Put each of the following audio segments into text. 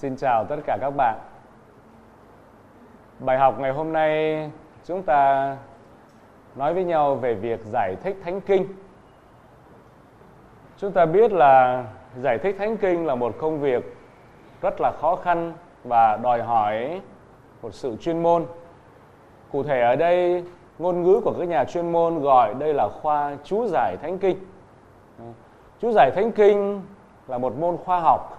Xin chào tất cả các bạn. Bài học ngày hôm nay chúng ta nói với nhau về việc giải thích Thánh Kinh. Chúng ta biết là giải thích Thánh Kinh là một công việc rất là khó khăn và đòi hỏi một sự chuyên môn. Cụ thể ở đây, ngôn ngữ của các nhà chuyên môn gọi đây là khoa chú giải Thánh Kinh. Chú giải Thánh Kinh là một môn khoa học,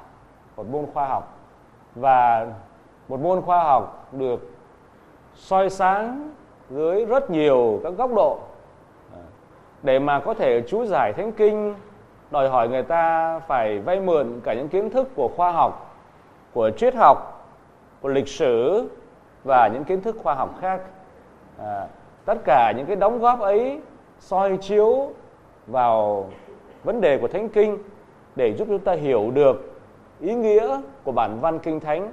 và một môn khoa học được soi sáng dưới rất nhiều các góc độ. Để mà có thể chú giải Thánh Kinh đòi hỏi người ta phải vay mượn cả những kiến thức của khoa học, của triết học, của lịch sử và những kiến thức khoa học khác. Tất cả những cái đóng góp ấy soi chiếu vào vấn đề của Thánh Kinh để giúp chúng ta hiểu được ý nghĩa của bản văn Kinh Thánh.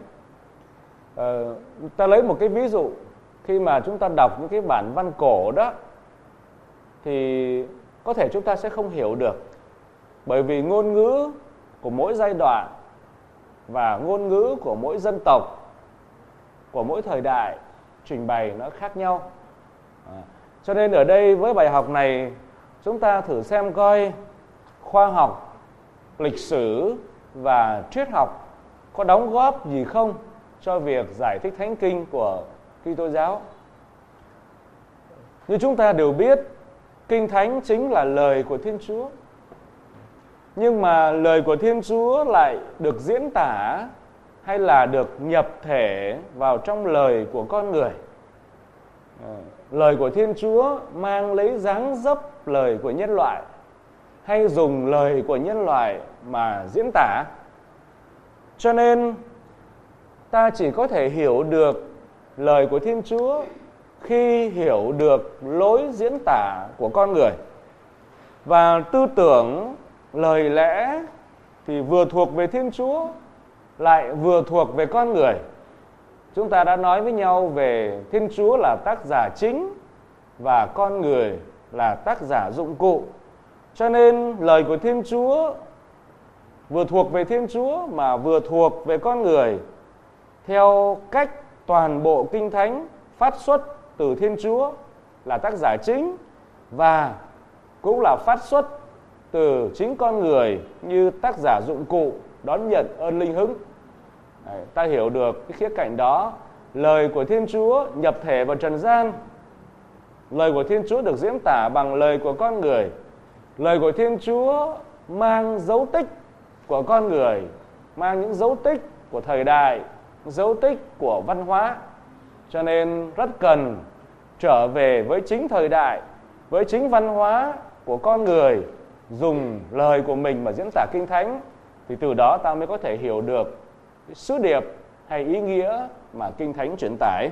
Ta lấy một cái ví dụ, khi mà chúng ta đọc những cái bản văn cổ đó thì có thể chúng ta sẽ không hiểu được, bởi vì ngôn ngữ của mỗi giai đoạn và ngôn ngữ của mỗi dân tộc, của mỗi thời đại trình bày nó khác nhau. Cho nên ở đây với bài học này, chúng ta thử xem coi khoa học, lịch sử và triết học có đóng góp gì không cho việc giải thích Thánh Kinh của Kitô giáo. Như chúng ta đều biết, Kinh Thánh chính là lời của Thiên Chúa. Nhưng mà lời của Thiên Chúa lại được diễn tả hay là được nhập thể vào trong lời của con người. Lời của Thiên Chúa mang lấy dáng dấp lời của nhân loại, hay dùng lời của nhân loại mà diễn tả. Cho nên ta chỉ có thể hiểu được lời của Thiên Chúa khi hiểu được lối diễn tả của con người. Và tư tưởng, lời lẽ thì vừa thuộc về Thiên Chúa lại vừa thuộc về con người. Chúng ta đã nói với nhau về Thiên Chúa là tác giả chính và con người là tác giả dụng cụ. Cho nên lời của Thiên Chúa vừa thuộc về Thiên Chúa mà vừa thuộc về con người, theo cách toàn bộ Kinh Thánh phát xuất từ Thiên Chúa là tác giả chính, và cũng là phát xuất từ chính con người như tác giả dụng cụ đón nhận ơn linh hứng. Ta hiểu được cái khía cạnh đó. Lời của Thiên Chúa nhập thể vào trần gian. Lời của Thiên Chúa được diễn tả bằng lời của con người. Lời của Thiên Chúa mang dấu tích của con người, mang những dấu tích của thời đại, dấu tích của văn hóa. Cho nên rất cần trở về với chính thời đại, với chính văn hóa của con người, dùng lời của mình mà diễn tả Kinh Thánh, thì từ đó ta mới có thể hiểu được sứ điệp hay ý nghĩa mà Kinh Thánh truyền tải.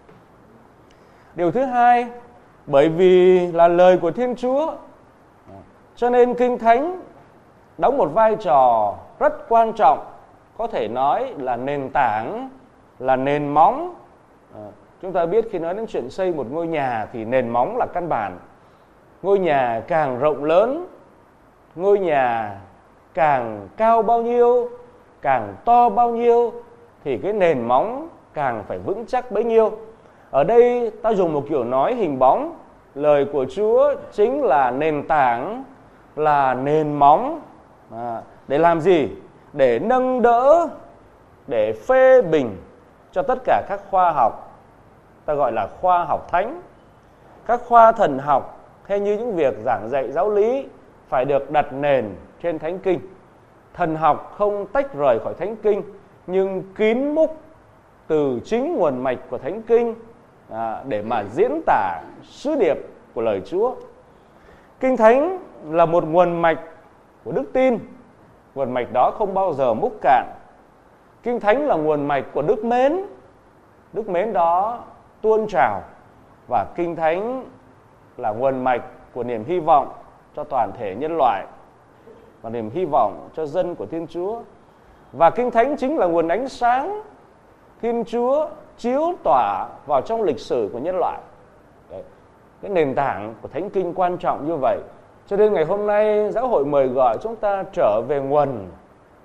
Điều thứ hai, bởi vì là lời của Thiên Chúa, cho nên Kinh Thánh đóng một vai trò rất quan trọng, có thể nói là nền tảng, là nền móng. Chúng ta biết khi nói đến chuyện xây một ngôi nhà thì nền móng là căn bản. Ngôi nhà càng rộng lớn, ngôi nhà càng cao bao nhiêu, càng to bao nhiêu, thì cái nền móng càng phải vững chắc bấy nhiêu. Ở đây ta dùng một kiểu nói hình bóng. Lời của Chúa chính là nền tảng, là nền móng. Để làm gì? Để nâng đỡ, để phê bình cho tất cả các khoa học, ta gọi là khoa học thánh. Các khoa thần học hay như những việc giảng dạy giáo lý phải được đặt nền trên Thánh Kinh. Thần học không tách rời khỏi Thánh Kinh, nhưng kín múc từ chính nguồn mạch của Thánh Kinh để mà diễn tả sứ điệp của lời Chúa. Kinh Thánh là một nguồn mạch của đức tin. Nguồn mạch đó không bao giờ múc cạn. Kinh Thánh là nguồn mạch của đức mến. Đức mến đó tuôn trào. Và Kinh Thánh là nguồn mạch của niềm hy vọng cho toàn thể nhân loại và niềm hy vọng cho dân của Thiên Chúa. Và Kinh Thánh chính là nguồn ánh sáng Thiên Chúa chiếu tỏa vào trong lịch sử của nhân loại. Đấy, cái nền tảng của Thánh Kinh quan trọng như vậy. Cho nên ngày hôm nay giáo hội mời gọi chúng ta trở về nguồn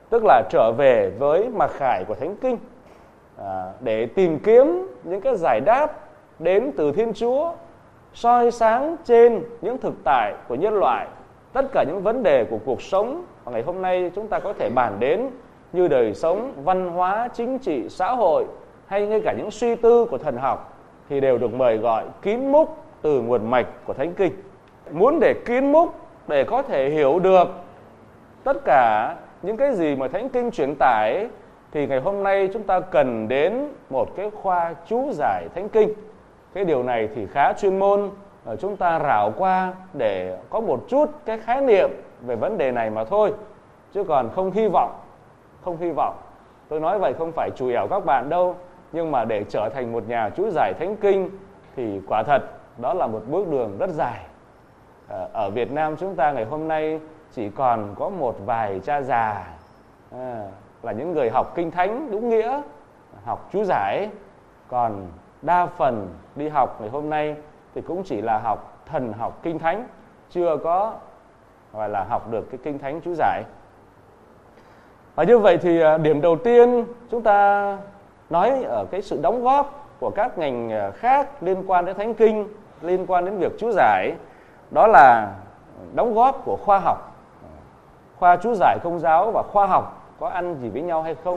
tức là trở về với mặc khải của Thánh Kinh, để tìm kiếm những cái giải đáp đến từ Thiên Chúa, soi sáng trên những thực tại của nhân loại, tất cả những vấn đề của cuộc sống mà ngày hôm nay chúng ta có thể bàn đến, như đời sống, văn hóa, chính trị, xã hội, hay ngay cả những suy tư của thần học, thì đều được mời gọi kín múc từ nguồn mạch của Thánh Kinh. Muốn để kín múc, để có thể hiểu được tất cả những cái gì mà Thánh Kinh truyền tải, thì ngày hôm nay chúng ta cần đến một cái khoa chú giải Thánh Kinh. Cái điều này thì khá chuyên môn, chúng ta rảo qua để có một chút cái khái niệm về vấn đề này mà thôi, chứ còn không hy vọng. Tôi nói vậy không phải chùi ẻo các bạn đâu, nhưng mà để trở thành một nhà chú giải Thánh Kinh thì quả thật đó là một bước đường rất dài. Ở Việt Nam chúng ta ngày hôm nay chỉ còn có một vài cha già là những người học Kinh Thánh đúng nghĩa, học chú giải, còn đa phần đi học ngày hôm nay thì cũng chỉ là học thần học Kinh Thánh, chưa có gọi là học được cái Kinh Thánh chú giải. Và như vậy thì điểm đầu tiên chúng ta nói ở cái sự đóng góp của các ngành khác liên quan đến Thánh Kinh, liên quan đến việc chú giải, đó là đóng góp của khoa học. Khoa chú giải Công giáo và khoa học có ăn gì với nhau hay không?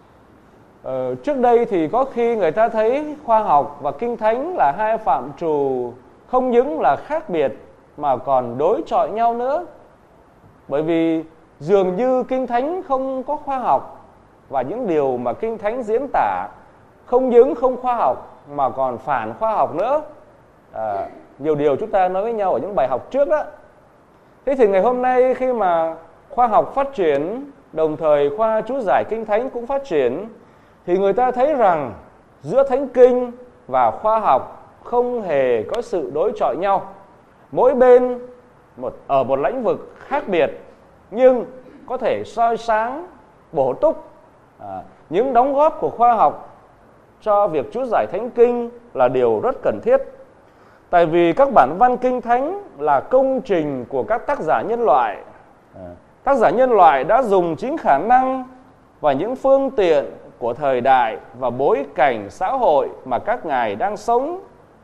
Trước đây thì có khi người ta thấy khoa học và Kinh Thánh là hai phạm trù không những là khác biệt mà còn đối chọi nhau nữa. Bởi vì dường như Kinh Thánh không có khoa học, và những điều mà Kinh Thánh diễn tả không những không khoa học mà còn phản khoa học nữa. Nhiều điều chúng ta nói với nhau ở những bài học trước đó. Thế thì ngày hôm nay khi mà khoa học phát triển, đồng thời khoa chú giải Kinh Thánh cũng phát triển, thì người ta thấy rằng giữa Thánh Kinh và khoa học không hề có sự đối chọi nhau. Mỗi bên ở một lĩnh vực khác biệt, nhưng có thể soi sáng, bổ túc những đóng góp của khoa học cho việc chú giải Thánh Kinh là điều rất cần thiết. Tại vì các bản văn Kinh Thánh là công trình của các tác giả nhân loại. Tác giả nhân loại đã dùng chính khả năng và những phương tiện của thời đại và bối cảnh xã hội mà các ngài đang sống,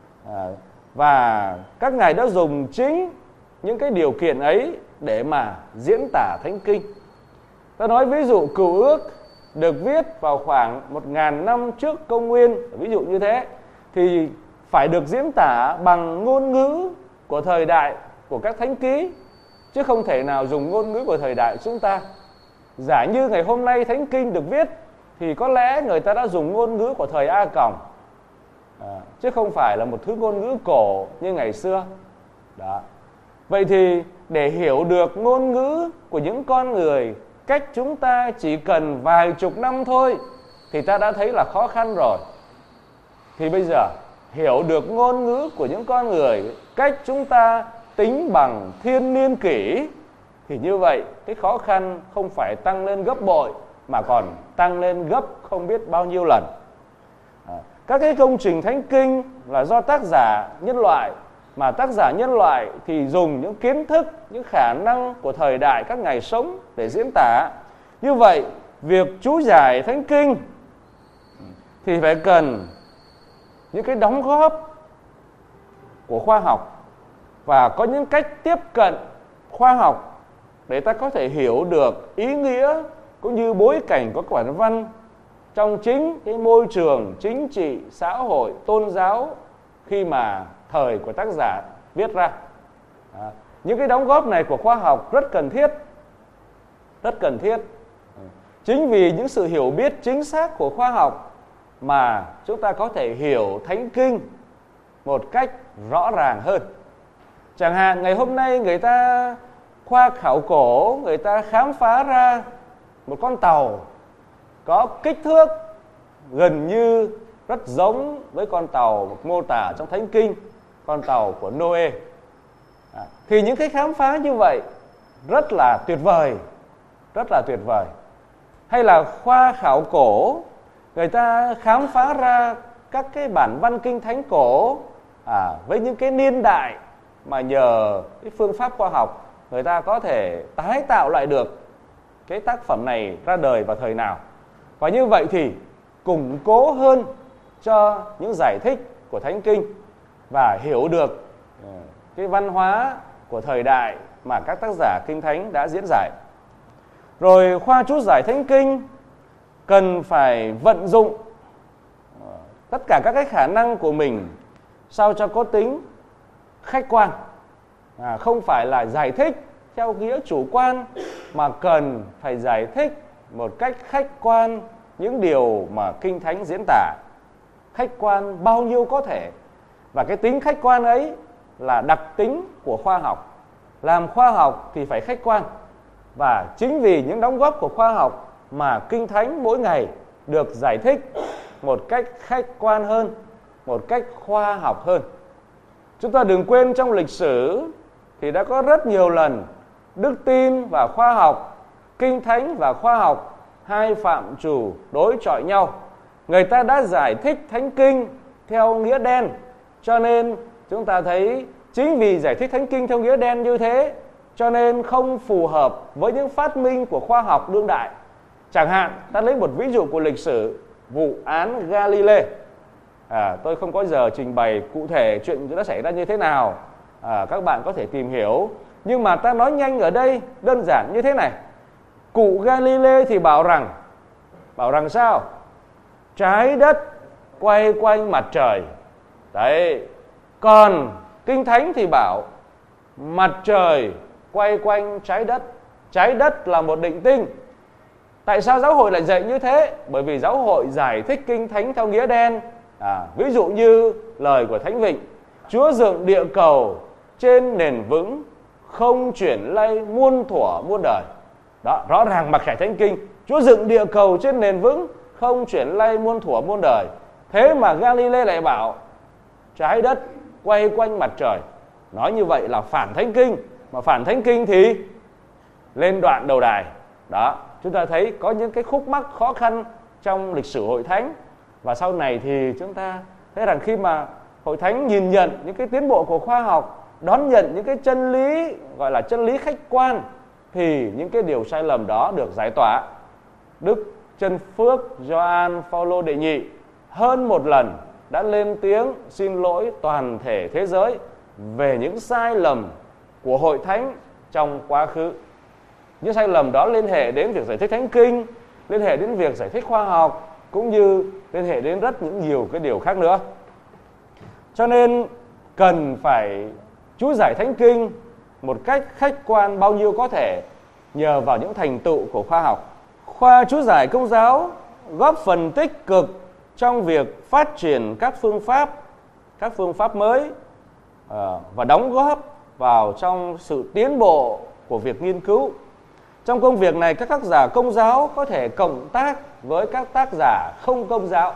và các ngài đã dùng chính những cái điều kiện ấy để mà diễn tả Thánh Kinh. Ta nói ví dụ Cựu Ước được viết vào khoảng 1000 năm trước công nguyên, ví dụ như thế, thì phải được diễn tả bằng ngôn ngữ của thời đại của các thánh ký, chứ không thể nào dùng ngôn ngữ của thời đại chúng ta. Giả như ngày hôm nay Thánh Kinh được viết thì có lẽ người ta đã dùng ngôn ngữ của thời A Còng, chứ không phải là một thứ ngôn ngữ cổ như ngày xưa. Đó. Vậy thì để hiểu được ngôn ngữ của những con người cách chúng ta chỉ cần vài chục năm thôi thì ta đã thấy là khó khăn rồi. Thì bây giờ hiểu được ngôn ngữ của những con người cách chúng ta tính bằng thiên niên kỷ, thì như vậy cái khó khăn không phải tăng lên gấp bội mà còn tăng lên gấp không biết bao nhiêu lần. Các cái công trình Thánh Kinh là do tác giả nhân loại, mà tác giả nhân loại thì dùng những kiến thức, những khả năng của thời đại các ngài sống để diễn tả. Như vậy, việc chú giải Thánh Kinh thì phải cần những cái đóng góp của khoa học, và có những cách tiếp cận khoa học để ta có thể hiểu được ý nghĩa cũng như bối cảnh của bản văn trong chính cái môi trường chính trị, xã hội, tôn giáo khi mà thời của tác giả viết ra. Những cái đóng góp này của khoa học rất cần thiết, rất cần thiết. Chính vì những sự hiểu biết chính xác của khoa học mà chúng ta có thể hiểu Thánh Kinh một cách rõ ràng hơn. Chẳng hạn ngày hôm nay người ta khoa khảo cổ, người ta khám phá ra một con tàu có kích thước gần như rất giống với con tàu mô tả trong Thánh Kinh, con tàu của Noe. Thì những cái khám phá như vậy rất là tuyệt vời, rất là tuyệt vời. Hay là khoa khảo cổ, người ta khám phá ra các cái bản văn Kinh Thánh cổ với những cái niên đại mà nhờ cái phương pháp khoa học người ta có thể tái tạo lại được. cái tác phẩm này ra đời vào thời nào. Và như vậy thì củng cố hơn cho những giải thích của Thánh Kinh và hiểu được cái văn hóa của thời đại mà các tác giả Kinh Thánh đã diễn giải. Rồi khoa chú giải Thánh Kinh cần phải vận dụng tất cả các cái khả năng của mình sao cho có tính khách quan, không phải là giải thích theo nghĩa chủ quan, mà cần phải giải thích một cách khách quan những điều mà Kinh Thánh diễn tả, khách quan bao nhiêu có thể. Và cái tính khách quan ấy là đặc tính của khoa học. Làm khoa học thì phải khách quan, và chính vì những đóng góp của khoa học mà Kinh Thánh mỗi ngày được giải thích một cách khách quan hơn, một cách khoa học hơn. Chúng ta đừng quên trong lịch sử thì đã có rất nhiều lần đức tin và khoa học, Kinh Thánh và khoa học, hai phạm trù đối chọi nhau. Người ta đã giải thích Thánh Kinh theo nghĩa đen, cho nên chúng ta thấy chính vì giải thích Thánh Kinh theo nghĩa đen như thế, cho nên không phù hợp với những phát minh của khoa học đương đại. Chẳng hạn, ta lấy một ví dụ của lịch sử, vụ án Galilee. Tôi không có giờ trình bày cụ thể chuyện đã xảy ra như thế nào, các bạn có thể tìm hiểu. Nhưng mà ta nói nhanh ở đây, đơn giản như thế này. Cụ Galilee thì bảo rằng sao? Trái đất quay quanh mặt trời. Đấy. Còn Kinh Thánh thì bảo mặt trời quay quanh trái đất. Trái đất là một định tinh. Tại sao giáo hội lại dạy như thế? Bởi vì giáo hội giải thích Kinh Thánh theo nghĩa đen. Ví dụ như lời của Thánh Vịnh: Chúa dựng địa cầu trên nền vững, không chuyển lay muôn thuở muôn đời. Đó, rõ ràng mặc khải Thánh Kinh, Chúa dựng địa cầu trên nền vững, không chuyển lay muôn thuở muôn đời. Thế mà Galilee lại bảo trái đất quay quanh mặt trời. Nói như vậy là phản Thánh Kinh. Mà phản Thánh Kinh thì lên đoạn đầu đài. Đó, chúng ta thấy có những cái khúc mắc khó khăn trong lịch sử Hội Thánh. Và sau này thì chúng ta thấy rằng khi mà Hội Thánh nhìn nhận những cái tiến bộ của khoa học, đón nhận những cái chân lý gọi là chân lý khách quan, thì những cái điều sai lầm đó được giải tỏa. Đức Chân Phước Gioan Phaolô đệ nhị hơn một lần đã lên tiếng xin lỗi toàn thể thế giới về những sai lầm của Hội Thánh trong quá khứ. Những sai lầm đó liên hệ đến việc giải thích Thánh Kinh, liên hệ đến việc giải thích khoa học, cũng như liên hệ đến rất nhiều cái điều khác nữa. Cho nên cần phải chú giải Thánh Kinh một cách khách quan bao nhiêu có thể nhờ vào những thành tựu của khoa học. Khoa chú giải Công giáo góp phần tích cực trong việc phát triển các phương pháp mới và đóng góp vào trong sự tiến bộ của việc nghiên cứu. Trong công việc này, các tác giả Công giáo có thể cộng tác với các tác giả không Công giáo.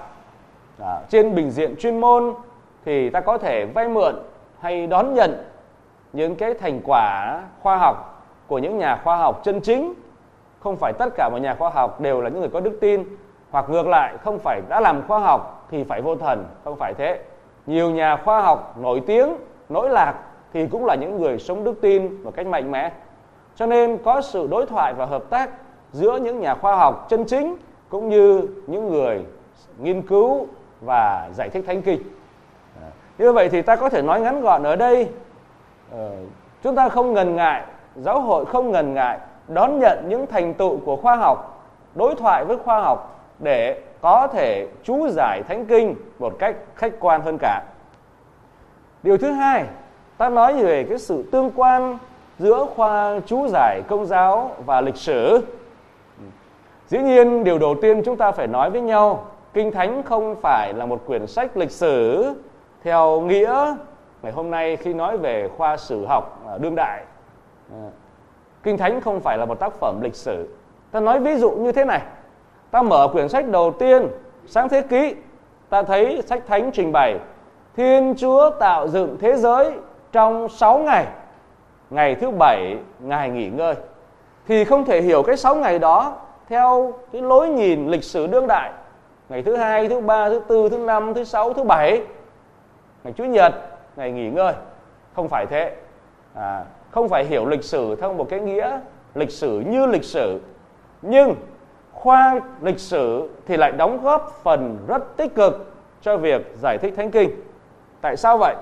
Trên bình diện chuyên môn thì ta có thể vay mượn hay đón nhận những cái thành quả khoa học của những nhà khoa học chân chính. Không phải tất cả mọi nhà khoa học đều là những người có đức tin, hoặc ngược lại, không phải đã làm khoa học thì phải vô thần, không phải thế. Nhiều nhà khoa học nổi tiếng, nổi lạc thì cũng là những người sống đức tin một cách mạnh mẽ. Cho nên có sự đối thoại và hợp tác giữa những nhà khoa học chân chính cũng như những người nghiên cứu và giải thích Thánh Kinh. Như vậy thì ta có thể nói ngắn gọn ở đây, chúng ta không ngần ngại, giáo hội không ngần ngại đón nhận những thành tựu của khoa học, đối thoại với khoa học để có thể chú giải Thánh Kinh một cách khách quan hơn cả. Điều thứ hai, ta nói về cái sự tương quan giữa khoa chú giải Công giáo và lịch sử. Dĩ nhiên, điều đầu tiên chúng ta phải nói với nhau, Kinh Thánh không phải là một quyển sách lịch sử theo nghĩa ngày hôm nay khi nói về khoa sử học đương đại. Kinh Thánh không phải là một tác phẩm lịch sử. Ta nói ví dụ như thế này. Ta mở quyển sách đầu tiên, Sáng Thế Ký, ta thấy sách Thánh trình bày Thiên Chúa tạo dựng thế giới trong 6 ngày. Ngày thứ 7, Ngài nghỉ ngơi. Thì không thể hiểu cái 6 ngày đó theo cái lối nhìn lịch sử đương đại. Ngày thứ 2, thứ 3, thứ 4, thứ 5, thứ 6, thứ 7, ngày Chủ nhật, ngày nghỉ ngơi. Không phải thế. Không phải hiểu lịch sử theo một cái nghĩa lịch sử như lịch sử, Nhưng khoa lịch sử thì lại đóng góp phần rất tích cực cho việc giải thích Thánh Kinh. Tại sao vậy?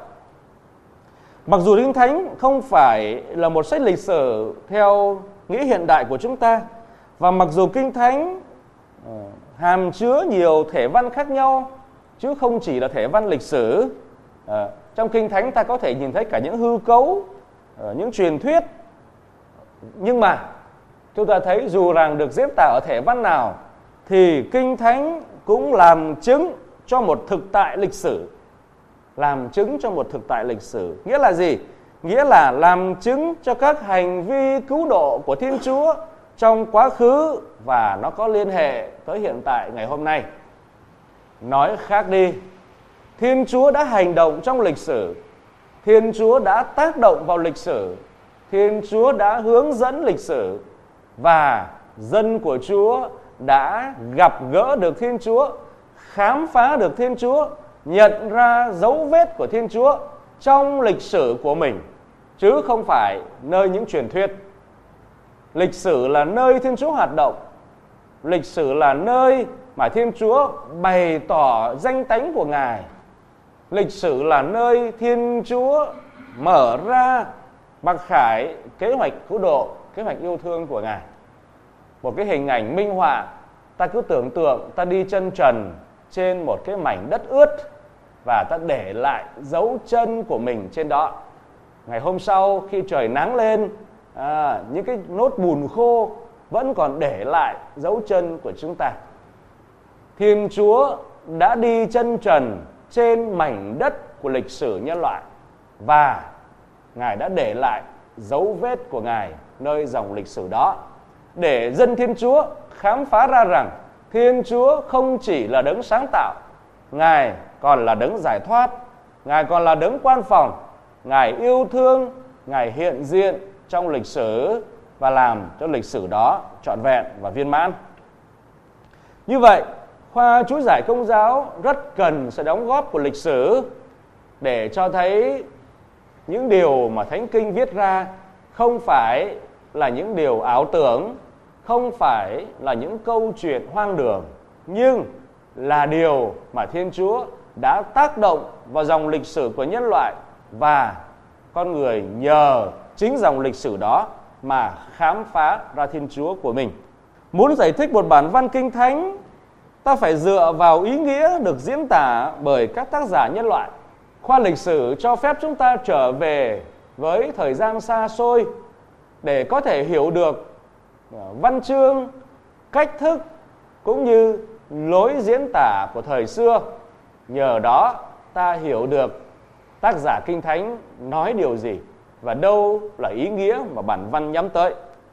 Mặc dù Kinh Thánh không phải là một sách lịch sử theo nghĩa hiện đại của chúng ta, và mặc dù Kinh Thánh hàm chứa nhiều thể văn khác nhau, chứ không chỉ là thể văn lịch sử. Trong Kinh Thánh ta có thể nhìn thấy cả những hư cấu, những truyền thuyết. Nhưng mà chúng ta thấy dù rằng được diễn tả ở thể văn nào, thì Kinh Thánh cũng làm chứng cho một thực tại lịch sử. Làm chứng cho một thực tại lịch sử. Nghĩa là gì? Nghĩa là làm chứng cho các hành vi cứu độ của Thiên Chúa trong quá khứ, và nó có liên hệ tới hiện tại ngày hôm nay. Nói khác đi, Thiên Chúa đã hành động trong lịch sử, Thiên Chúa đã tác động vào lịch sử, Thiên Chúa đã hướng dẫn lịch sử, và dân của Chúa đã gặp gỡ được Thiên Chúa, khám phá được Thiên Chúa, nhận ra dấu vết của Thiên Chúa trong lịch sử của mình, chứ không phải nơi những truyền thuyết. Lịch sử là nơi Thiên Chúa hoạt động. Lịch sử là nơi mà Thiên Chúa bày tỏ danh tánh của Ngài. Lịch sử là nơi Thiên Chúa mở ra mặc khải kế hoạch cứu độ, kế hoạch yêu thương của Ngài. Một cái hình ảnh minh họa, ta cứ tưởng tượng ta đi chân trần trên một cái mảnh đất ướt và ta để lại dấu chân của mình trên đó. Ngày hôm sau khi trời nắng lên, những cái nốt bùn khô vẫn còn để lại dấu chân của chúng ta. Thiên Chúa đã đi chân trần trên mảnh đất của lịch sử nhân loại, và Ngài đã để lại dấu vết của Ngài nơi dòng lịch sử đó, để dân Thiên Chúa khám phá ra rằng Thiên Chúa không chỉ là đấng sáng tạo, Ngài còn là đấng giải thoát, Ngài còn là đấng quan phòng, Ngài yêu thương, Ngài hiện diện trong lịch sử và làm cho lịch sử đó trọn vẹn và viên mãn. Như vậy, khoa chú giải Công giáo rất cần sự đóng góp của lịch sử để cho thấy những điều mà Thánh Kinh viết ra không phải là những điều ảo tưởng, không phải là những câu chuyện hoang đường, nhưng là điều mà Thiên Chúa đã tác động vào dòng lịch sử của nhân loại, và con người nhờ chính dòng lịch sử đó mà khám phá ra Thiên Chúa của mình. Muốn giải thích một bản văn Kinh Thánh, ta phải dựa vào ý nghĩa được diễn tả bởi các tác giả nhân loại. Khoa lịch sử cho phép chúng ta trở về với thời gian xa xôi để có thể hiểu được văn chương, cách thức cũng như lối diễn tả của thời xưa. Nhờ đó ta hiểu được tác giả Kinh Thánh nói điều gì và đâu là ý nghĩa mà bản văn nhắm tới.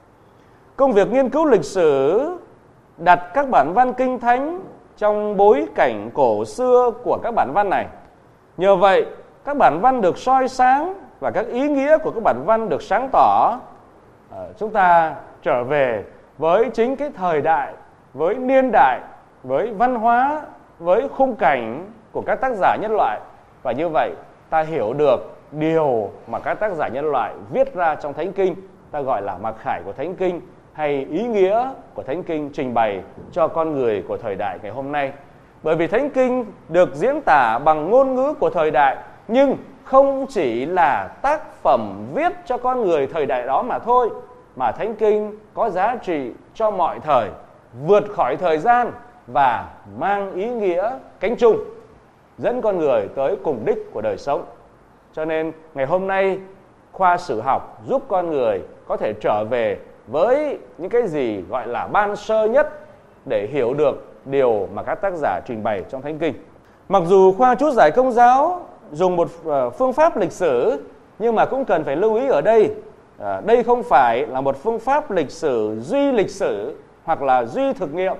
Công việc nghiên cứu lịch sử đặt các bản văn Kinh Thánh trong bối cảnh cổ xưa của các bản văn này. Nhờ vậy, các bản văn được soi sáng và các ý nghĩa của các bản văn được sáng tỏ. Chúng ta trở về với chính cái thời đại, với niên đại, với văn hóa, với khung cảnh của các tác giả nhân loại. Và như vậy, ta hiểu được điều mà các tác giả nhân loại viết ra trong Thánh Kinh, ta gọi là mặc khải của Thánh Kinh, hay ý nghĩa của Thánh Kinh trình bày cho con người của thời đại ngày hôm nay. Bởi vì Thánh Kinh được diễn tả bằng ngôn ngữ của thời đại, nhưng không chỉ là tác phẩm viết cho con người thời đại đó mà thôi, mà Thánh Kinh có giá trị cho mọi thời, vượt khỏi thời gian và mang ý nghĩa cánh chung, dẫn con người tới cùng đích của đời sống. Cho nên ngày hôm nay, khoa sử học giúp con người có thể trở về với những cái gì gọi là ban sơ nhất để hiểu được điều mà các tác giả trình bày trong Thánh Kinh. Mặc dù khoa chú giải Công giáo dùng một phương pháp lịch sử, nhưng mà cũng cần phải lưu ý ở đây, đây không phải là một phương pháp lịch sử duy lịch sử hoặc là duy thực nghiệm.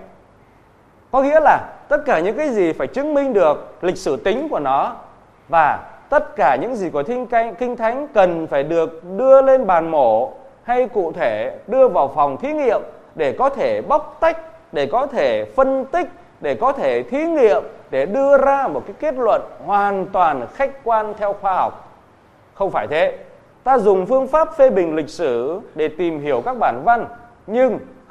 Có nghĩa là tất cả những cái gì phải chứng minh được lịch sử tính của nó, và tất cả những gì của Kinh Thánh cần phải được đưa lên bàn mổ hay cụ thể đưa vào phòng thí nghiệm để có thể bóc tách, để có thể phân tích, để có thể thí nghiệm, để đưa ra một cái kết luận hoàn toàn khách quan theo khoa học. Không phải thế. Ta dùng phương pháp phê bình lịch sử để tìm hiểu các bản văn, nhưng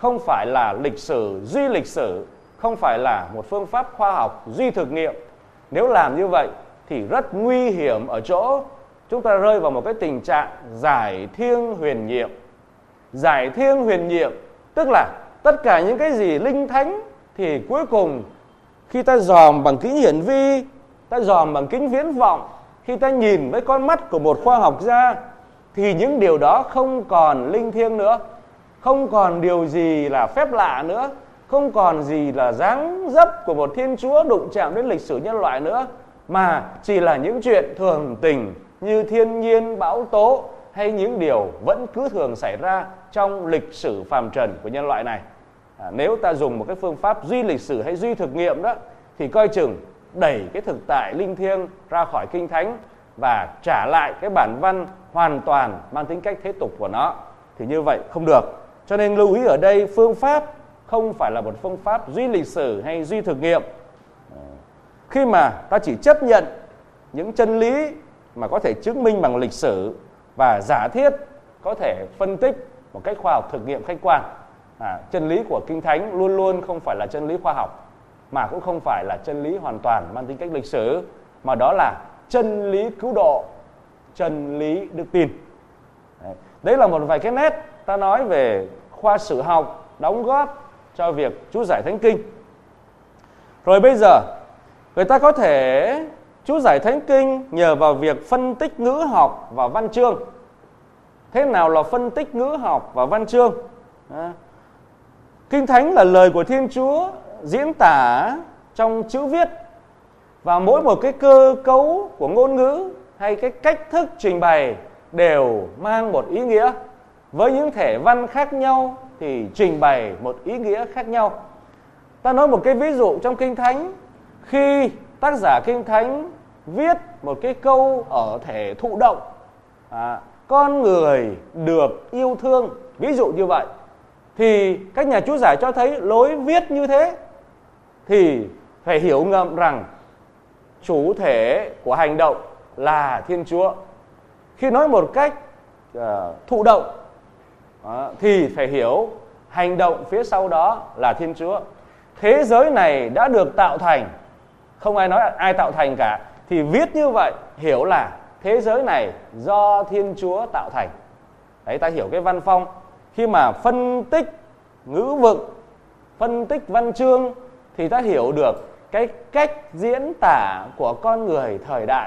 không phải là lịch sử duy lịch sử, không phải là một phương pháp khoa học duy thực nghiệm. Nếu làm như vậy thì rất nguy hiểm ở chỗ chúng ta rơi vào một cái tình trạng giải thiêng huyền nhiệm. Giải thiêng huyền nhiệm tức là tất cả những cái gì linh thánh thì cuối cùng khi ta dòm bằng kính hiển vi, ta dòm bằng kính viễn vọng, khi ta nhìn với con mắt của một khoa học gia, thì những điều đó không còn linh thiêng nữa, không còn điều gì là phép lạ nữa, không còn gì là dáng dấp của một Thiên Chúa đụng chạm đến lịch sử nhân loại nữa, mà chỉ là những chuyện thường tình như thiên nhiên, bão tố hay những điều vẫn cứ thường xảy ra trong lịch sử phàm trần của nhân loại này. Nếu ta dùng một cái phương pháp duy lịch sử hay duy thực nghiệm đó, thì coi chừng đẩy cái thực tại linh thiêng ra khỏi Kinh Thánh và trả lại cái bản văn hoàn toàn mang tính cách thế tục của nó, thì như vậy không được. Cho nên lưu ý ở đây, phương pháp không phải là một phương pháp duy lịch sử hay duy thực nghiệm. Khi mà ta chỉ chấp nhận những chân lý mà có thể chứng minh bằng lịch sử và giả thiết có thể phân tích một cách khoa học thực nghiệm khách quan, chân lý của Kinh Thánh luôn luôn không phải là chân lý khoa học, mà cũng không phải là chân lý hoàn toàn mang tính cách lịch sử, mà đó là chân lý cứu độ, chân lý đức tin. Đấy là một vài cái nét ta nói về khoa sử học đóng góp cho việc chú giải Thánh Kinh. Rồi bây giờ người ta có thể chú giải Thánh Kinh nhờ vào việc phân tích ngữ học và văn chương. Thế nào là phân tích ngữ học và văn chương? Kinh Thánh là lời của Thiên Chúa diễn tả trong chữ viết, và mỗi một cái cơ cấu của ngôn ngữ hay cái cách thức trình bày đều mang một ý nghĩa. Với những thể văn khác nhau thì trình bày một ý nghĩa khác nhau. Ta nói một cái ví dụ trong Kinh Thánh, khi tác giả Kinh Thánh viết một cái câu ở thể thụ động, con người được yêu thương, ví dụ như vậy, thì các nhà chú giải cho thấy lối viết như thế thì phải hiểu ngầm rằng chủ thể của hành động là Thiên Chúa. Khi nói một cách thụ động thì phải hiểu hành động phía sau đó là Thiên Chúa. Thế giới này đã được tạo thành, không ai nói ai tạo thành cả, thì viết như vậy hiểu là thế giới này do Thiên Chúa tạo thành. Đấy, ta hiểu cái văn phong. Khi mà phân tích ngữ vực, phân tích văn chương thì ta hiểu được cái cách diễn tả của con người thời đại.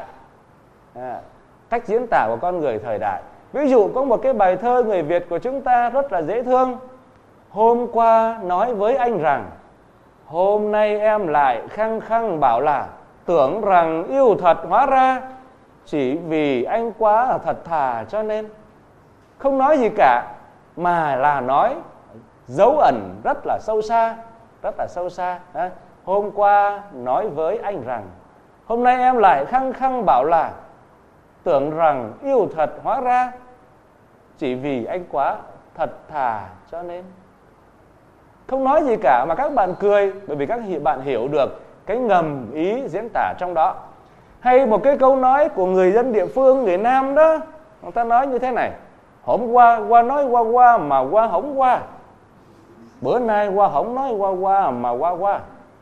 Cách diễn tả của con người thời đại. Ví dụ có một cái bài thơ người Việt của chúng ta rất là dễ thương. Hôm qua nói với anh rằng, hôm nay em lại khăng khăng bảo là, tưởng rằng yêu thật hóa ra, chỉ vì anh quá là thật thà cho nên. Không nói gì cả, mà là nói dấu ẩn rất là sâu xa, rất là sâu xa. Hôm qua nói với anh rằng, hôm nay em lại khăng khăng bảo là, tưởng rằng yêu thật hóa ra, chỉ vì anh quá thật thà cho nên. Không nói gì cả mà các bạn cười, bởi vì các bạn hiểu được cái ngầm ý diễn tả trong đó. Hay một cái câu nói của người dân địa phương, người Nam đó, người ta nói như thế này: hôm qua nói qua mà qua hổng qua, bữa nay qua hổng nói qua mà qua.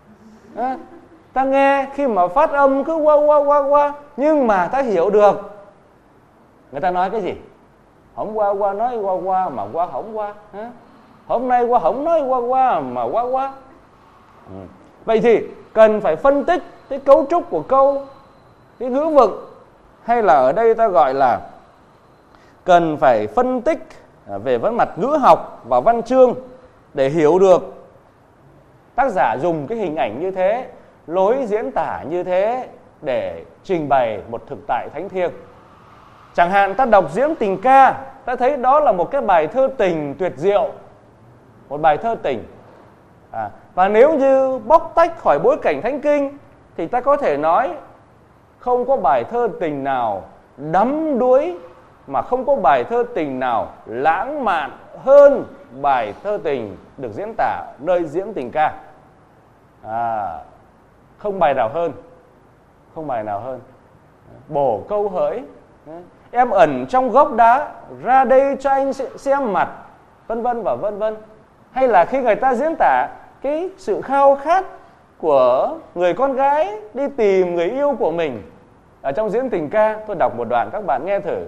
Ta nghe khi mà phát âm cứ qua, nhưng mà ta hiểu được người ta nói cái gì. Hôm qua nói qua mà qua hổng qua, hôm nay qua hổng nói qua mà qua. Vậy thì cần phải phân tích cái cấu trúc của câu, cái ngữ vực, hay là ở đây ta gọi là cần phải phân tích về vấn mặt ngữ học và văn chương để hiểu được tác giả dùng cái hình ảnh như thế, lối diễn tả như thế để trình bày một thực tại thánh thiêng. Chẳng hạn ta đọc Diễm Tình Ca, ta thấy đó là một cái bài thơ tình tuyệt diệu, một bài thơ tình. Và nếu như bóc tách khỏi bối cảnh Thánh Kinh thì ta có thể nói không có bài thơ tình nào đắm đuối, mà không có bài thơ tình nào lãng mạn hơn bài thơ tình được diễn tả nơi Diễm Tình Ca. Không bài nào hơn, không bài nào hơn. Bổ câu hỡi, em ẩn trong gốc đá, ra đây cho anh xem mặt, vân vân và vân vân. hay là khi người ta diễn tả cái sự khao khát của người con gái đi tìm người yêu của mình. Ở trong diễn tình ca, tôi đọc một đoạn các bạn nghe thử.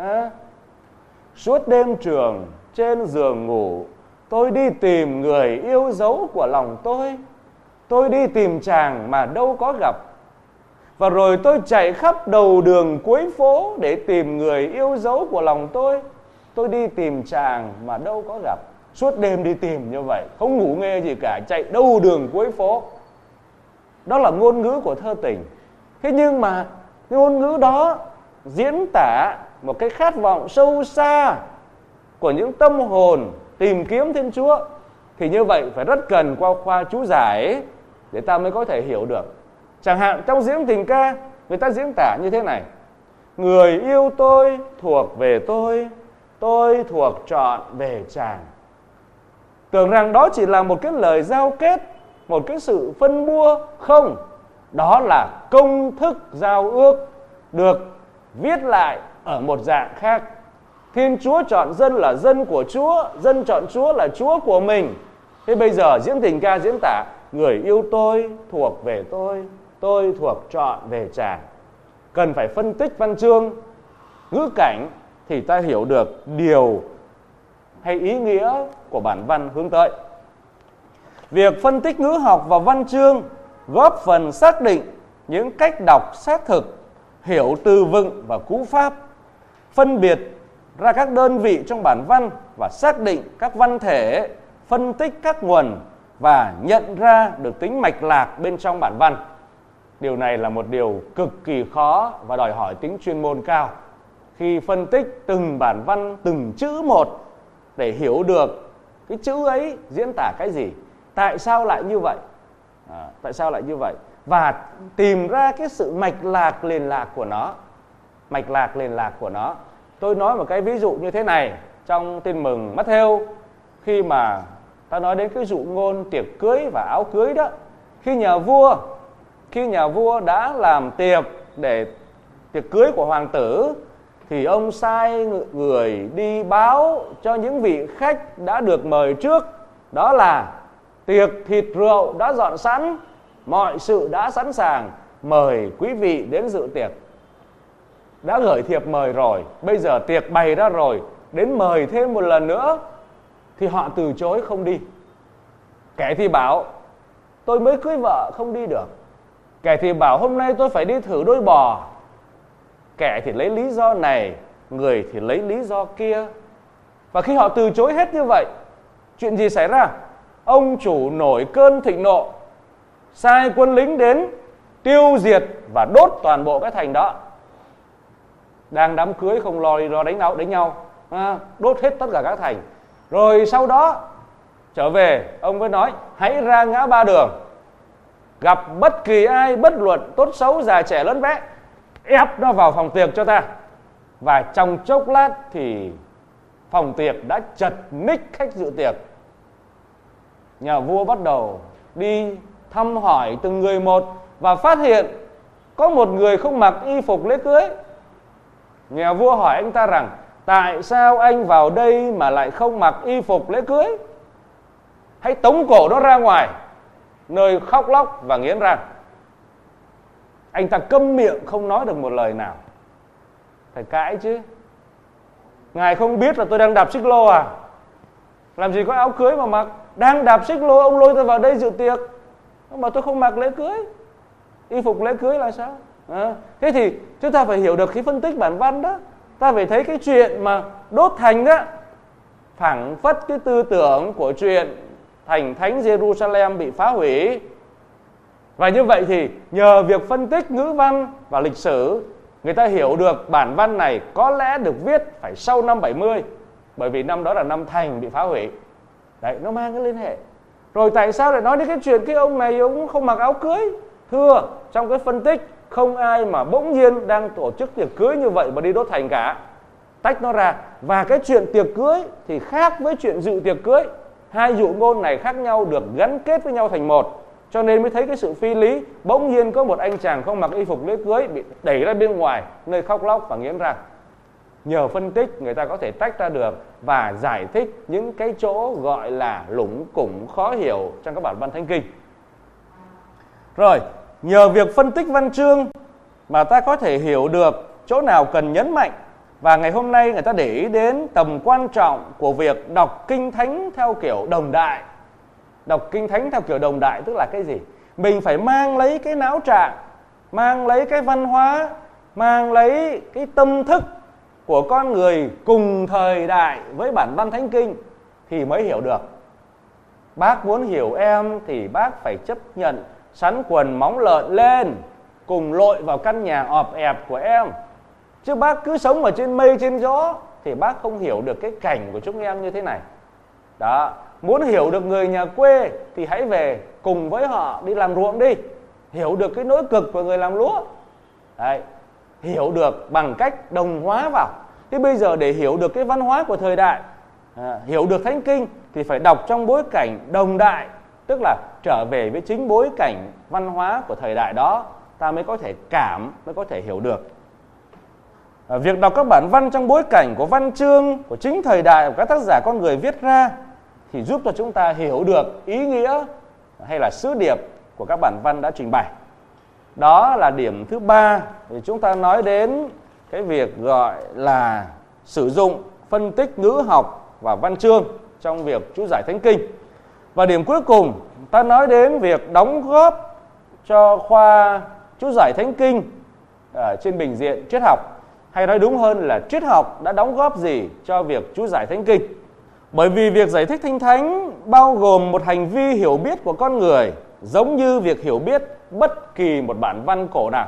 Suốt đêm trường trên giường ngủ, tôi đi tìm người yêu dấu của lòng tôi. Tôi đi tìm chàng mà đâu có gặp. Và rồi tôi chạy khắp đầu đường cuối phố để tìm người yêu dấu của lòng tôi. Tôi đi tìm chàng mà đâu có gặp. Suốt đêm đi tìm như vậy, không ngủ nghe gì cả, chạy đầu đường cuối phố. Đó là ngôn ngữ của thơ tình. Thế nhưng mà cái ngôn ngữ đó diễn tả một cái khát vọng sâu xa của những tâm hồn tìm kiếm Thiên Chúa, thì như vậy phải rất cần qua khoa chú giải để ta mới có thể hiểu được. Chẳng hạn trong diễn tình ca, người ta diễn tả như thế này: người yêu tôi thuộc về tôi thuộc trọn về chàng. Tưởng rằng đó chỉ là một cái lời giao kết, một cái sự phân bua. Không, đó là công thức giao ước được viết lại ở một dạng khác. Thiên Chúa chọn dân là dân của Chúa, dân chọn Chúa là Chúa của mình. Thế bây giờ diễn tình ca diễn tả người yêu tôi thuộc về tôi thuộc trọn về chàng. Cần phải phân tích văn chương, ngữ cảnh thì ta hiểu được điều hay ý nghĩa của bản văn hướng tới. Việc phân tích ngữ học và văn chương góp phần xác định những cách đọc xác thực, hiểu từ vựng và cú pháp, phân biệt ra các đơn vị trong bản văn và xác định các văn thể, phân tích các nguồn và nhận ra được tính mạch lạc bên trong bản văn. Điều này là một điều cực kỳ khó và đòi hỏi tính chuyên môn cao. Khi phân tích từng bản văn, từng chữ một để hiểu được cái chữ ấy diễn tả cái gì, tại sao lại như vậy, tại sao lại như vậy, và tìm ra cái sự mạch lạc liền lạc của nó. Mạch lạc liền lạc của nó. Tôi nói một cái ví dụ như thế này trong Tin mừng Matthew, khi mà ta nói đến cái dụ ngôn tiệc cưới và áo cưới đó. Khi nhà vua đã làm tiệc để tiệc cưới của hoàng tử, thì ông sai người đi báo cho những vị khách đã được mời trước, đó là tiệc thịt rượu đã dọn sẵn, mọi sự đã sẵn sàng, mời quý vị đến dự tiệc. Đã gửi thiệp mời rồi, bây giờ tiệc bày ra rồi, đến mời thêm một lần nữa, thì họ từ chối không đi. Kẻ thì bảo tôi mới cưới vợ không đi được. Kẻ thì bảo hôm nay tôi phải đi thử đôi bò. Kẻ thì lấy lý do này, người thì lấy lý do kia. Và khi họ từ chối hết như vậy, chuyện gì xảy ra? Ông chủ nổi cơn thịnh nộ, sai quân lính đến tiêu diệt và đốt toàn bộ cái thành đó. Đang đám cưới không lo đi đánh nhau, đốt hết tất cả các thành. Rồi sau đó trở về, ông mới nói hãy ra ngã ba đường, gặp bất kỳ ai, bất luận tốt xấu, già trẻ lớn bé, ép nó vào phòng tiệc cho ta. Và trong chốc lát thì phòng tiệc đã chật ních khách dự tiệc. Nhà vua bắt đầu đi thăm hỏi từng người một và phát hiện có một người không mặc y phục lễ cưới. Nhà vua hỏi anh ta rằng tại sao anh vào đây mà lại không mặc y phục lễ cưới? Hãy tống cổ nó ra ngoài, nơi khóc lóc và nghiến răng. Anh ta câm miệng không nói được một lời nào. Phải cãi chứ. Ngài không biết là tôi đang đạp xích lô à? Làm gì có áo cưới mà mặc? Đang đạp xích lô, ông lôi tôi vào đây dự tiệc, ông bảo tôi không mặc lễ cưới. Y phục lễ cưới là sao? Thế thì chúng ta phải hiểu được cái phân tích bản văn đó. Ta phải thấy cái chuyện mà đốt thành đó phảng phất cái tư tưởng của chuyện thành thánh Jerusalem bị phá hủy. Và như vậy thì nhờ việc phân tích ngữ văn và lịch sử, người ta hiểu được bản văn này có lẽ được viết phải sau năm 70, bởi vì năm đó là năm thành bị phá hủy. Đấy, nó mang cái liên hệ. Rồi tại sao lại nói đến cái chuyện cái ông này ông không mặc áo cưới? Thưa, trong cái phân tích không ai mà bỗng nhiên đang tổ chức tiệc cưới như vậy mà đi đốt thành cả. Tách nó ra. Và cái chuyện tiệc cưới thì khác với chuyện dự tiệc cưới. Hai dụ ngôn này khác nhau, được gắn kết với nhau thành một. Cho nên mới thấy cái sự phi lý. Bỗng nhiên có một anh chàng không mặc y phục lễ cưới bị đẩy ra bên ngoài, nơi khóc lóc và nghiến răng. nhờ phân tích người ta có thể tách ra được và giải thích những cái chỗ gọi là lủng củng khó hiểu trong các bản văn thánh kinh. Rồi, nhờ việc phân tích văn chương mà ta có thể hiểu được chỗ nào cần nhấn mạnh. Và ngày hôm nay người ta để ý đến tầm quan trọng của việc đọc Kinh Thánh theo kiểu đồng đại. Đọc Kinh Thánh theo kiểu đồng đại tức là cái gì? Mình phải mang lấy cái não trạng, mang lấy cái văn hóa, mang lấy cái tâm thức của con người cùng thời đại với bản văn thánh kinh thì mới hiểu được. Bác muốn hiểu em thì bác phải chấp nhận sắn quần móng lợn lên, cùng lội vào căn nhà ọp ẹp của em. Chứ bác cứ sống ở trên mây trên gió thì bác không hiểu được cái cảnh của chúng em như thế này. Đó, muốn hiểu được người nhà quê thì hãy về cùng với họ đi làm ruộng đi, hiểu được cái nỗi cực của người làm lúa. Đấy, hiểu được bằng cách đồng hóa vào. Thế bây giờ để hiểu được cái văn hóa của thời đại, hiểu được thánh kinh thì phải đọc trong bối cảnh đồng đại, tức là trở về với chính bối cảnh văn hóa của thời đại đó, ta mới có thể mới có thể hiểu được. Việc đọc các bản văn trong bối cảnh của văn chương của chính thời đại của các tác giả con người viết ra thì giúp cho chúng ta hiểu được ý nghĩa hay là sứ điệp của các bản văn đã trình bày. Đó là điểm thứ ba. Thì chúng ta nói đến cái việc gọi là sử dụng phân tích ngữ học và văn chương trong việc chú giải thánh kinh. Và điểm cuối cùng ta nói đến việc đóng góp cho khoa chú giải thánh kinh trên bình diện triết học, hay nói đúng hơn là triết học đã đóng góp gì cho việc chú giải thánh kinh. Bởi vì việc giải thích Kinh Thánh bao gồm một hành vi hiểu biết của con người, giống như việc hiểu biết bất kỳ một bản văn cổ nào.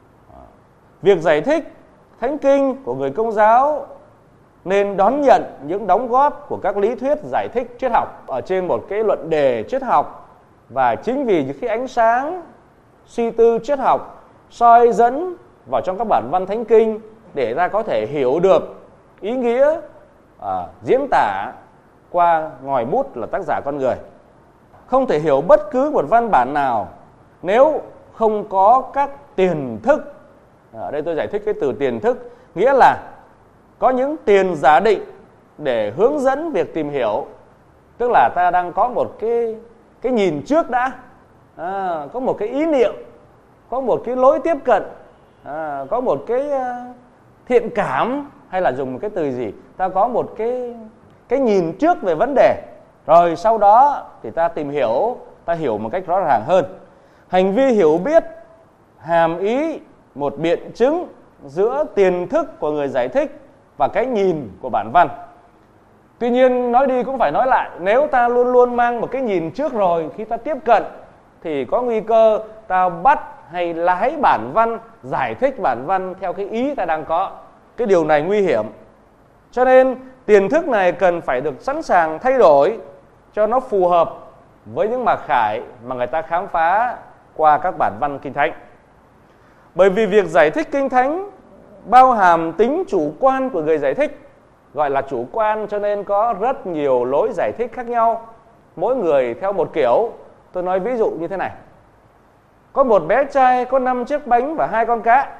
Việc giải thích thánh kinh của người Công giáo nên đón nhận những đóng góp của các lý thuyết giải thích triết học ở trên một cái luận đề triết học. Và chính vì khi ánh sáng suy tư triết học soi dẫn vào trong các bản văn thánh kinh để ta có thể hiểu được ý nghĩa diễn tả qua ngòi bút là tác giả con người. Không thể hiểu bất cứ một văn bản nào nếu không có các tiền thức. Ở đây tôi giải thích cái từ tiền thức, nghĩa là có những tiền giả định để hướng dẫn việc tìm hiểu. Tức là ta đang có một cái nhìn trước đã, có một cái ý niệm, có một cái lối tiếp cận, có một cái thiện cảm, hay là dùng một cái từ gì, ta có một cái nhìn trước về vấn đề, rồi sau đó thì ta tìm hiểu, ta hiểu một cách rõ ràng hơn. Hành vi hiểu biết hàm ý một biện chứng giữa tiền thức của người giải thích và cái nhìn của bản văn. Tuy nhiên nói đi cũng phải nói lại, nếu ta luôn luôn mang một cái nhìn trước rồi, khi ta tiếp cận thì có nguy cơ ta bắt hay lái bản văn, giải thích bản văn theo cái ý ta đang có. Cái điều này nguy hiểm. Cho nên tiền thức này cần phải được sẵn sàng thay đổi cho nó phù hợp với những mặc khải mà người ta khám phá qua các bản văn Kinh Thánh. Bởi vì việc giải thích Kinh Thánh bao hàm tính chủ quan của người giải thích. Gọi là chủ quan cho nên có rất nhiều lối giải thích khác nhau, mỗi người theo một kiểu. Tôi nói ví dụ như thế này. Có một bé trai có 5 chiếc bánh và 2 con cá.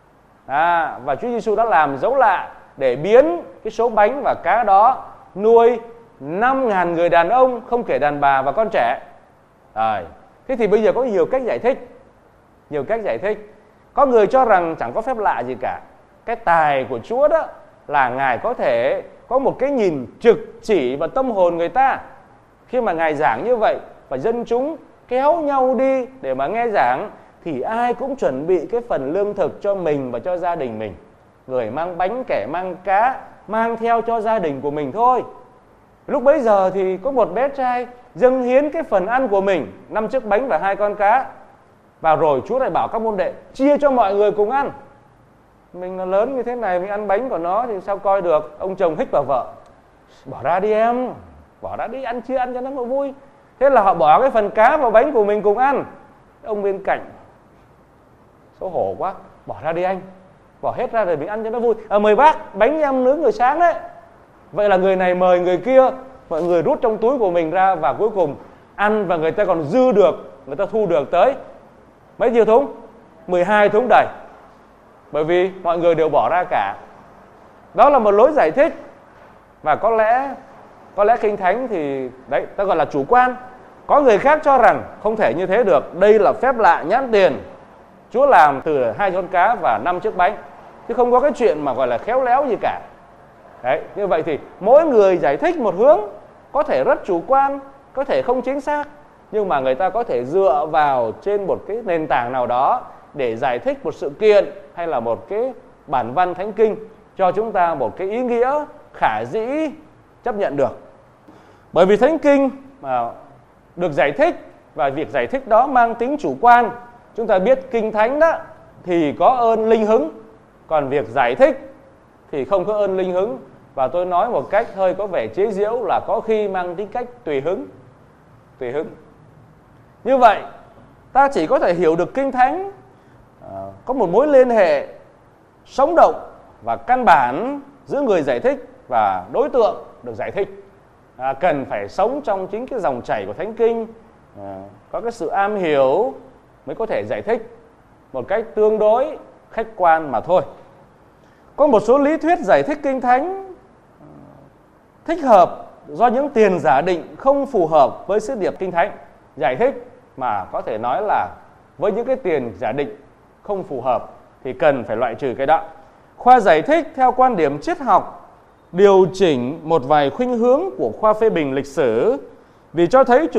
Và Chúa Giêsu đã làm dấu lạ để biến cái số bánh và cá đó nuôi 5.000 người đàn ông, không kể đàn bà và con trẻ. Thế thì bây giờ có nhiều cách giải thích. Nhiều cách giải thích. Có người cho rằng chẳng có phép lạ gì cả. Cái tài của Chúa đó là Ngài có thể có một cái nhìn trực chỉ vào tâm hồn người ta. Khi mà Ngài giảng như vậy và dân chúng kéo nhau đi để mà nghe giảng, thì ai cũng chuẩn bị cái phần lương thực cho mình và cho gia đình mình. Người mang bánh, kẻ mang cá, mang theo cho gia đình của mình thôi. Lúc bấy giờ thì có một bé trai dâng hiến cái phần ăn của mình, 5 chiếc bánh và 2 con cá. Và rồi Chúa lại bảo các môn đệ chia cho mọi người cùng ăn. Mình là lớn như thế này, mình ăn bánh của nó thì sao coi được. Ông chồng hích vào vợ: bỏ ra đi em, bỏ ra đi, ăn chia ăn cho nó vui. Thế là họ bỏ cái phần cá vào bánh của mình cùng ăn. Ông bên cạnh xấu hổ quá: bỏ ra đi anh, bỏ hết ra rồi mình ăn cho nó vui. Mời bác, bánh em nướng rồi sáng đấy. Vậy là người này mời người kia, mọi người rút trong túi của mình ra và cuối cùng ăn, và người ta còn dư được, người ta thu được tới mấy nhiêu thúng? 12 thúng đầy. Bởi vì mọi người đều bỏ ra cả. Đó là một lối giải thích, và có lẽ Kinh Thánh thì đấy ta gọi là chủ quan. Có người khác cho rằng không thể như thế được, đây là phép lạ nhãn tiền, Chúa làm từ 2 con cá và 5 chiếc bánh, chứ không có cái chuyện mà gọi là khéo léo gì cả. Đấy, như vậy thì mỗi người giải thích một hướng, có thể rất chủ quan, có thể không chính xác, nhưng mà người ta có thể dựa vào trên một cái nền tảng nào đó để giải thích một sự kiện hay là một cái bản văn thánh kinh cho chúng ta một cái ý nghĩa khả dĩ chấp nhận được. Bởi vì thánh kinh mà được giải thích và việc giải thích đó mang tính chủ quan, chúng ta biết Kinh Thánh đó thì có ơn linh hứng, còn việc giải thích thì không có ơn linh hứng. Và tôi nói một cách hơi có vẻ chế giễu là có khi mang tính cách tùy hứng. Như vậy ta chỉ có thể hiểu được Kinh Thánh có một mối liên hệ sống động và căn bản giữa người giải thích và đối tượng được giải thích. Cần phải sống trong chính cái dòng chảy của Thánh Kinh, có cái sự am hiểu mới có thể giải thích một cách tương đối khách quan mà thôi. Có một số lý thuyết giải thích Kinh Thánh thích hợp do những tiền giả định không phù hợp với sứ điệp Kinh Thánh. Giải thích mà có thể nói là với những cái tiền giả định không phù hợp thì cần phải loại trừ cái đó. Khoa giải thích theo quan điểm triết học điều chỉnh một vài khuynh hướng của khoa phê bình lịch sử, vì cho thấy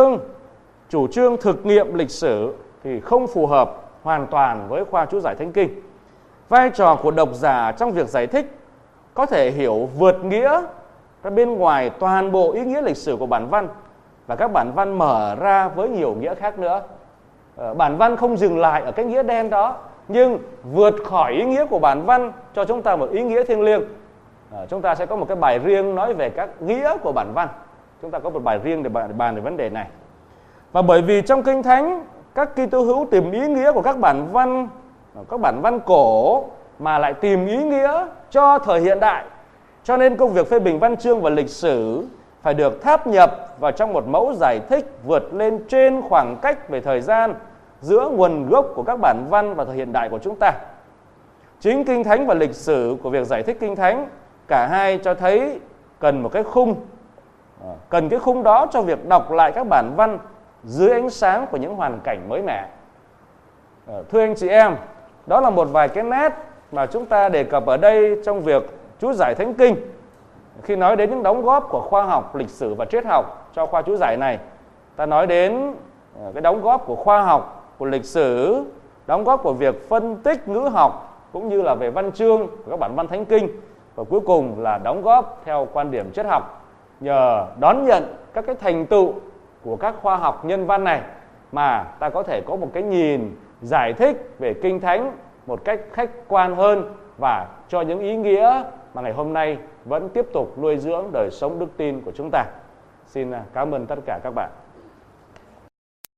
chủ trương thực nghiệm lịch sử thì không phù hợp hoàn toàn với khoa chú giải Thánh Kinh. Vai trò của độc giả trong việc giải thích có thể hiểu vượt nghĩa ra bên ngoài toàn bộ ý nghĩa lịch sử của bản văn, và các bản văn mở ra với nhiều nghĩa khác nữa. Bản văn không dừng lại ở cái nghĩa đen đó, nhưng vượt khỏi ý nghĩa của bản văn cho chúng ta một ý nghĩa thiêng liêng. Chúng ta sẽ có một cái bài riêng nói về các nghĩa của bản văn. Chúng ta có một bài riêng để bàn về vấn đề này. Và bởi vì trong Kinh Thánh, các Kitô hữu tìm ý nghĩa của các bản văn cổ mà lại tìm ý nghĩa cho thời hiện đại, cho nên công việc phê bình văn chương và lịch sử phải được tháp nhập vào trong một mẫu giải thích vượt lên trên khoảng cách về thời gian giữa nguồn gốc của các bản văn và thời hiện đại của chúng ta. Chính Kinh Thánh và lịch sử của việc giải thích Kinh Thánh, cả hai cho thấy cần một cái khung, cần cái khung đó cho việc đọc lại các bản văn dưới ánh sáng của những hoàn cảnh mới mẻ. Thưa anh chị em, đó là một vài cái nét mà chúng ta đề cập ở đây trong việc chú giải Thánh Kinh. Khi nói đến những đóng góp của khoa học, lịch sử và triết học cho khoa chú giải này, ta nói đến cái đóng góp của khoa học, của lịch sử, đóng góp của việc phân tích ngữ học cũng như là về văn chương của các bản văn Thánh Kinh, và cuối cùng là đóng góp theo quan điểm triết học. Nhờ đón nhận các cái thành tựu của các khoa học nhân văn này mà ta có thể có một cái nhìn giải thích về Kinh Thánh một cách khách quan hơn, và cho những ý nghĩa mà ngày hôm nay vẫn tiếp tục nuôi dưỡng đời sống đức tin của chúng ta. Xin cảm ơn tất cả các bạn.